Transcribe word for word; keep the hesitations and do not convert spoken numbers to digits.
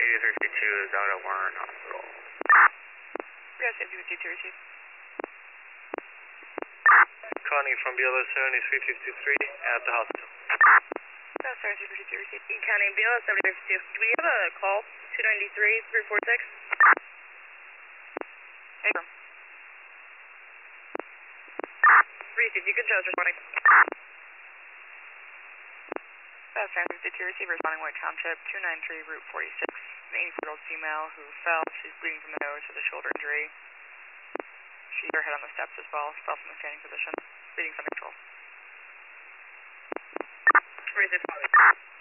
eighty-three fifty-two is out at Warren Hospital. We got safety fifty-two received. Connie from B L S seventy-three fifty-three at the hospital. That's seventy-three fifty-two received. County B L S seventy-three fifty-two. Do we have a call? two ninety-three, three forty-six? Hey, room. Received, you can show us responding. That's seventy-three fifty-two received, responding White Township, two ninety-three, Route forty-six. An eighty-four-year-old female who fell. She's bleeding from the nose with a shoulder injury. She hit her head on the steps as well. Fell from the standing position. Bleeding from control. Received.